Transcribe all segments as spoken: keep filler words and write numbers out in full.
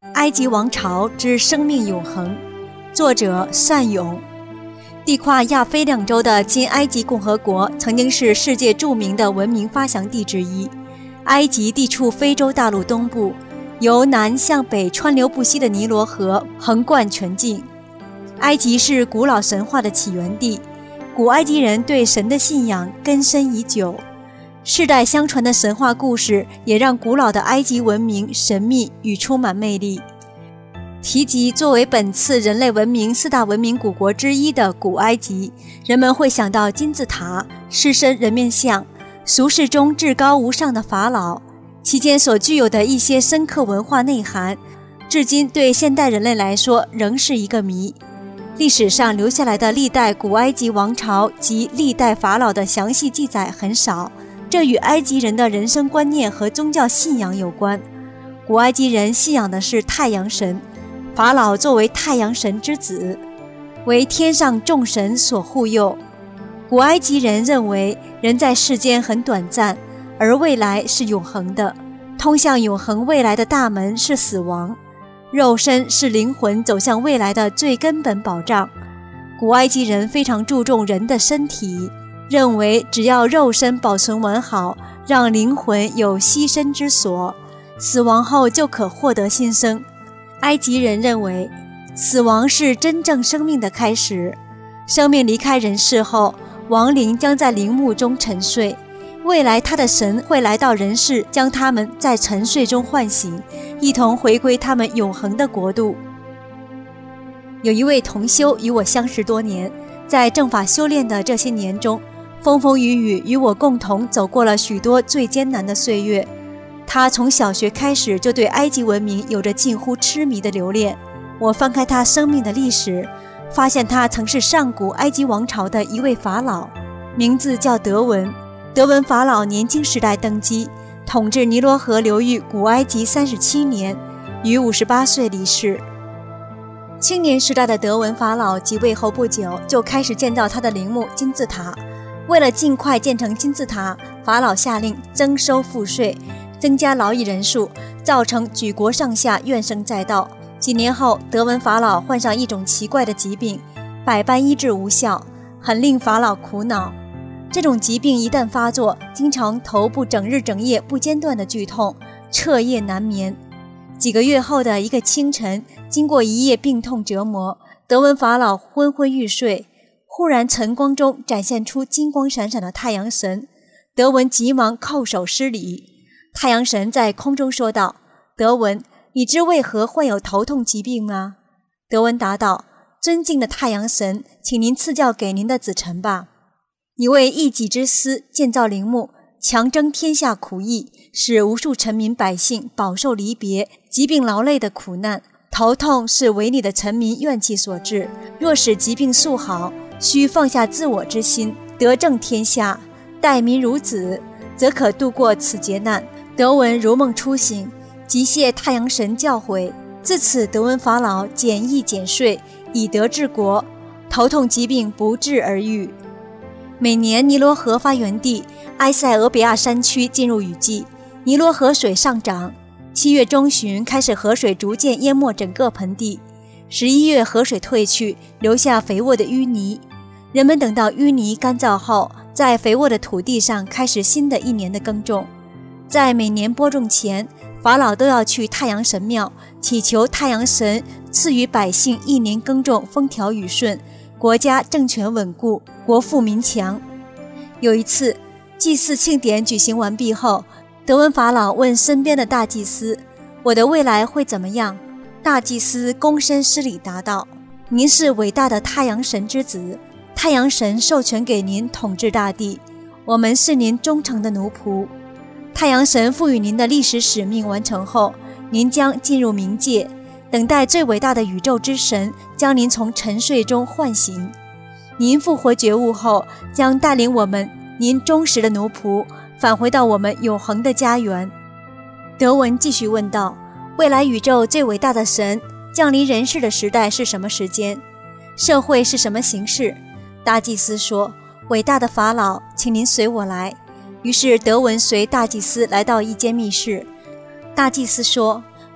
埃及王朝之生命永恒，作者单勇。地跨亚非两洲的今埃及共和国曾经是世界著名的文明发祥地之一。埃及地处非洲大陆东部，由南向北川流不息的尼罗河横贯全境。埃及是古老神话的起源地，古埃及人对神的信仰根深已久，世代相传的神话故事也让古老的埃及文明神秘与充满魅力。提及作为本次人类文明四大文明古国之一的古埃及，人们会想到金字塔、狮身人面像、俗世中至高无上的法老，其间所具有的一些深刻文化内涵，至今对现代人类来说仍是一个谜。历史上留下来的历代古埃及王朝及历代法老的详细记载很少，这与埃及人的人生观念和宗教信仰有关。古埃及人信仰的是太阳神，法老作为太阳神之子，为天上众神所护佑。古埃及人认为人在世间很短暂，而未来是永恒的，通向永恒未来的大门是死亡，肉身是灵魂走向未来的最根本保障。古埃及人非常注重人的身体，认为只要肉身保存完好，让灵魂有栖身之所，死亡后就可获得新生。埃及人认为死亡是真正生命的开始，生命离开人世后，亡灵将在陵墓中沉睡，未来他的神会来到人世，将他们在沉睡中唤醒，一同回归他们永恒的国度。有一位同修与我相识多年，在正法修炼的这些年中，风风雨雨与我共同走过了许多最艰难的岁月。他从小学开始就对埃及文明有着近乎痴迷的留恋。我翻开他生命的历史，发现他曾是上古埃及王朝的一位法老，名字叫德文。德文法老年轻时代登基，统治尼罗河流域古埃及三十七年，于五十八岁离世。青年时代的德文法老即位后不久，就开始建造他的陵墓金字塔。为了尽快建成金字塔，法老下令增收赋税，增加劳役人数，造成举国上下怨声载道。几年后，德文法老患上一种奇怪的疾病，百般医治无效，很令法老苦恼。这种疾病一旦发作，经常头部整日整夜不间断的剧痛，彻夜难眠。几个月后的一个清晨，经过一夜病痛折磨，德文法老昏昏欲睡，忽然晨光中展现出金光闪闪的太阳神。德文急忙叩首施礼。太阳神在空中说道：德文，你知为何患有头痛疾病吗？德文答道：尊敬的太阳神，请您赐教给您的子臣吧。你为一己之私建造陵墓，强征天下苦役，使无数臣民百姓饱受离别、疾病劳累的苦难。头痛是为你的臣民怨气所致，若使疾病速好，须放下自我之心，得正天下，待民如子，则可度过此劫难。德文如梦初醒，即谢太阳神教诲。自此，德文法老减役减税，以德治国，头痛疾病不治而愈。每年尼罗河发源地埃塞俄比亚山区进入雨季，尼罗河水上涨，七月中旬开始河水逐渐淹没整个盆地，十一月河水退去，留下肥沃的淤泥。人们等到淤泥干燥后，在肥沃的土地上开始新的一年的耕种。在每年播种前，法老都要去太阳神庙，祈求太阳神赐予百姓一年耕种风调雨顺，国家政权稳固，国富民强。有一次，祭祀庆典举行完毕后，德文法老问身边的大祭司：我的未来会怎么样？大祭司躬身施礼答道：您是伟大的太阳神之子，太阳神授权给您统治大地，我们是您忠诚的奴仆。太阳神赋予您的历史使命完成后，您将进入冥界，等待最伟大的宇宙之神将您从沉睡中唤醒。您复活觉悟后，将带领我们，您忠实的奴仆，返回到我们永恒的家园。德文继续问道：未来宇宙最伟大的神降临人世的时代是什么时间？社会是什么形式？大祭司说：伟大的法老，请您随我来。于是德文随大祭司来到一间密室。大祭司说：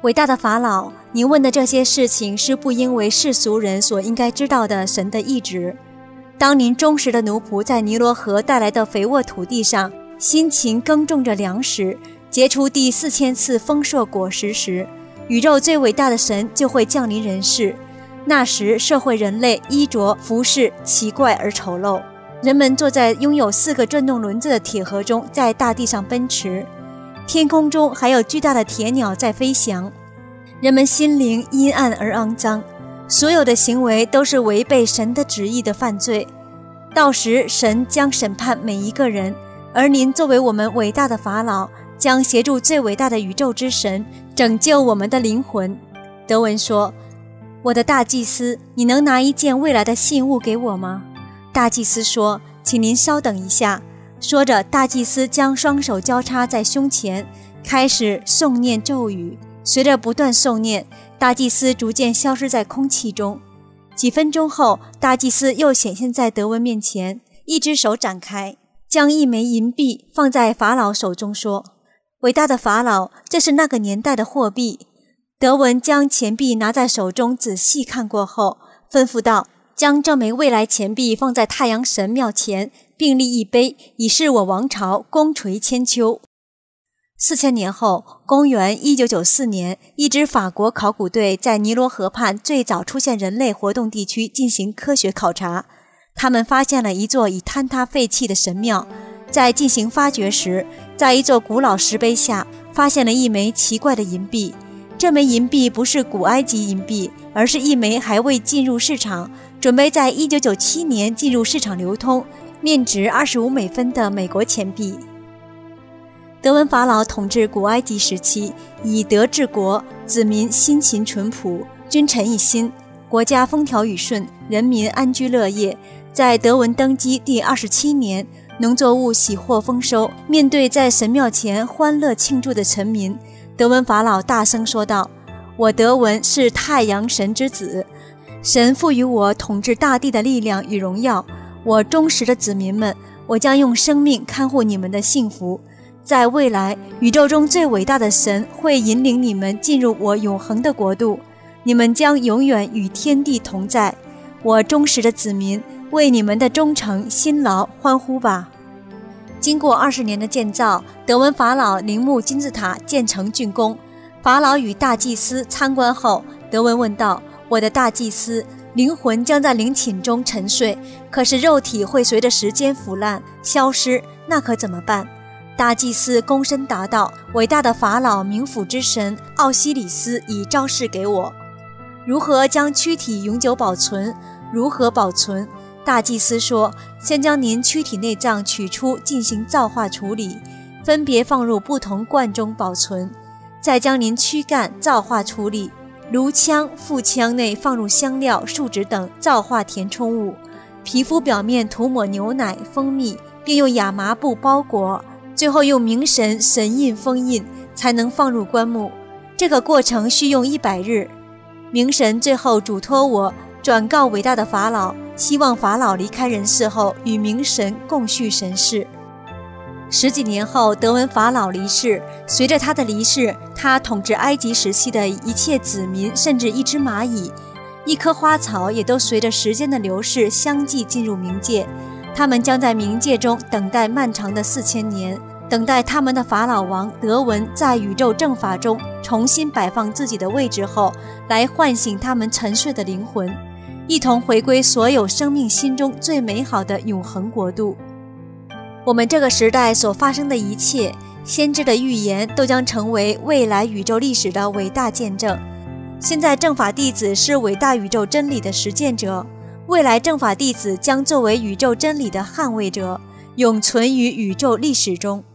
伟大的法老，您问的这些事情是不因为世俗人所应该知道的神的意志。当您忠实的奴仆在尼罗河带来的肥沃土地上辛勤耕种着粮食，结出第四千次丰硕果实时，宇宙最伟大的神就会降临人世。那时社会人类衣着服饰奇怪而丑陋，人们坐在拥有四个转动轮子的铁盒中，在大地上奔驰，天空中还有巨大的铁鸟在飞翔。人们心灵阴暗而肮脏，所有的行为都是违背神的旨意的犯罪。到时神将审判每一个人，而您作为我们伟大的法老，将协助最伟大的宇宙之神拯救我们的灵魂。德文说，我的大祭司，你能拿一件未来的信物给我吗？大祭司说，请您稍等一下。说着，大祭司将双手交叉在胸前，开始诵念咒语。随着不断诵念，大祭司逐渐消失在空气中。几分钟后，大祭司又显现在德文面前，一只手展开，将一枚银币放在法老手中，说，伟大的法老，这是那个年代的货币。德文将钱币拿在手中仔细看过后，吩咐道，将这枚未来钱币放在太阳神庙前，并立一碑，以示我王朝功垂千秋。四千年后，公元一九九四年，一支法国考古队在尼罗河畔最早出现人类活动地区进行科学考察。他们发现了一座已坍塌废弃的神庙。在进行发掘时，在一座古老石碑下发现了一枚奇怪的银币。这枚银币不是古埃及银币，而是一枚还未进入市场，准备在一九九七年进入市场流通，面值二十五美分的美国钱币。德文法老统治古埃及时期，以德治国，子民辛勤淳朴，君臣一心，国家风调雨顺，人民安居乐业。在德文登基第二十七年，农作物喜获丰收。面对在神庙前欢乐庆祝的臣民，德文法老大声说道，我德文是太阳神之子，神赋予我统治大地的力量与荣耀。我忠实的子民们，我将用生命看护你们的幸福。在未来，宇宙中最伟大的神会引领你们进入我永恒的国度，你们将永远与天地同在。我忠实的子民，为你们的忠诚辛劳欢呼吧。经过二十年的建造，德文法老陵墓金字塔建成竣工。法老与大祭司参观后，德文问道，我的大祭司，灵魂将在陵寝中沉睡，可是肉体会随着时间腐烂消失，那可怎么办？大祭司躬身答道，伟大的法老冥府之神奥西里斯已昭示给我，如何将躯体永久保存。如何保存？大祭司说，先将您躯体内脏取出进行造化处理，分别放入不同罐中保存，再将您躯干造化处理，颅腔、腹腔内放入香料、树脂等造化填充物，皮肤表面涂抹牛奶、蜂蜜，并用亚麻布包裹，最后用冥神神印封印，才能放入棺木。这个过程需用一百日。冥神最后嘱托我转告伟大的法老，希望法老离开人世后与冥神共叙神事。十几年后，德文法老离世。随着他的离世，他统治埃及时期的一切子民，甚至一只蚂蚁、一棵花草，也都随着时间的流逝相继进入冥界。他们将在冥界中等待漫长的四千年，等待他们的法老王德文在宇宙正法中重新摆放自己的位置后，来唤醒他们沉睡的灵魂，一同回归所有生命心中最美好的永恒国度。我们这个时代所发生的一切，先知的预言都将成为未来宇宙历史的伟大见证。现在正法弟子是伟大宇宙真理的实践者，未来正法弟子将作为宇宙真理的捍卫者，永存于宇宙历史中。